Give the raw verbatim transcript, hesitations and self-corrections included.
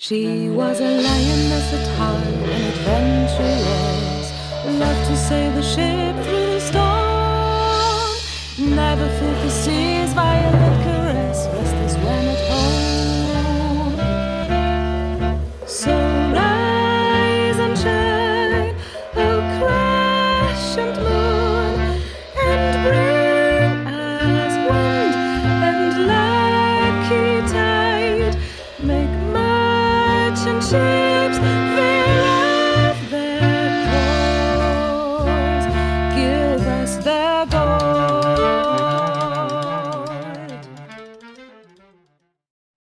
She was a lioness at heart, an adventuress, loved to sail the ship through the storm, never filled the seas by a